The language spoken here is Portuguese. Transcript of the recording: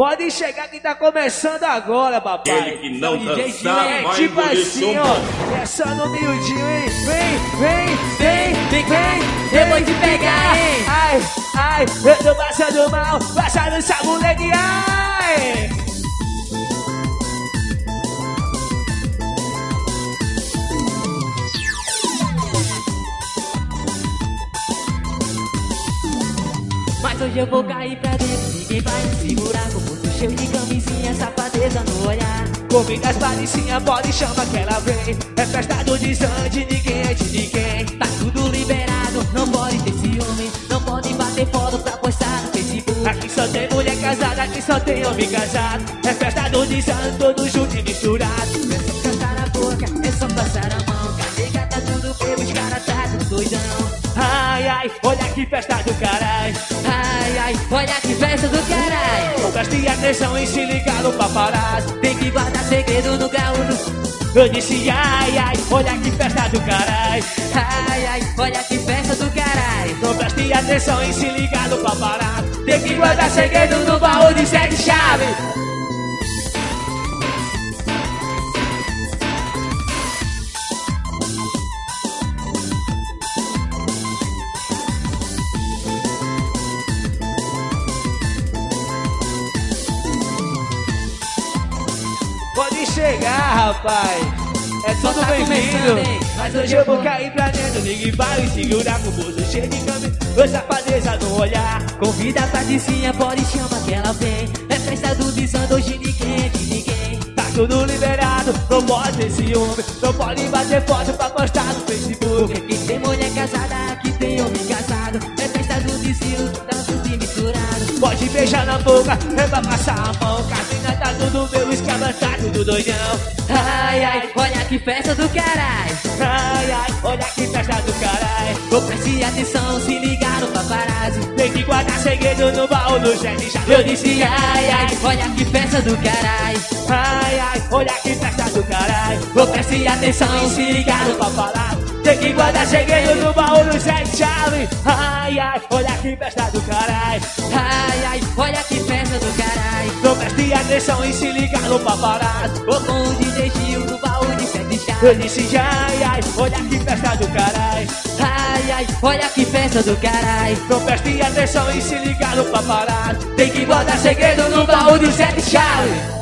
Pode chegar que tá começando agora, papai. Ele que não dançar, é vai tipo engolir assim, chumbo. ó. É só no miudinho, hein? Vem, eu vou te pegar, hein? Ai, eu tô passando mal. Passa nessa moleque, ai. Mas hoje eu vou cair pra dentro, ninguém vai me segurar. Com o busto cheio de camisinha, safadeza no olhar. Comidas parecinha, pode chamar que ela vem. É festa do desande, ninguém é de ninguém. Tá tudo liberado, não pode ter ciúme. Não pode bater foto pra postar no Facebook. Aqui só tem mulher casada, aqui só tem homem casado. É festa do desande, todo junto e misturado. É só cantar na boca, é só passar a mão. Carrega, tá tudo bebo, os caras tá tudo doidão. Ai, olha que festa do caralho. Ai, olha que festa do caralho. Preste atenção e se ligar no paparazzo. Tem que guardar segredo no gaúcho. Eu disse ai, olha que festa do caralho. Ai, olha que festa do caralho. Não preste atenção e se ligar no paparazzo. Tem que guardar segredo no baú de 7 chaves. Pode chegar, rapaz. É tudo tá bem-vindo. começando, hein? Mas hoje eu vou cair pra dentro. Ninguém vai me segurar com o bolso cheio de câmera. Oi, safadeza no olhar. Convida a Patricinha, pode chamar que ela vem. É festa do desando, hoje ninguém é de ninguém. Tá tudo liberado, não pode ter ciúme. Não pode bater foto pra postar no Facebook. Aqui tem mulher casada, aqui tem homem casado. É festa do desfile, tá tudo misturado. Pode beijar na boca, é pra passar a mão. Camina tá tudo meu, escama tá tudo doidão. Ai, olha que festa do caralho. Ai, olha que festa do caralho. Vou prestar atenção, se ligar no paparazzi. Tem que guardar segredo no baú do jet já. Eu disse ai, olha que festa do caralho. Ai, olha que festa do caralho. Vou prestar atenção, se ligar no paparazzi. Tem que guardar segredo no baú do jet chave. Ai, olha que festa do caralho. Ai, olha que festa do caralho. Não preste atenção e se ligar no paparazzo. Vou com o DJ Gil no baú de 7 chaves. Eu disse ai, olha que festa do caralho. Ai, olha que festa do caralho. Não preste atenção e se ligar no paparazzo. Tem que guardar segredo no baú de 7 chaves.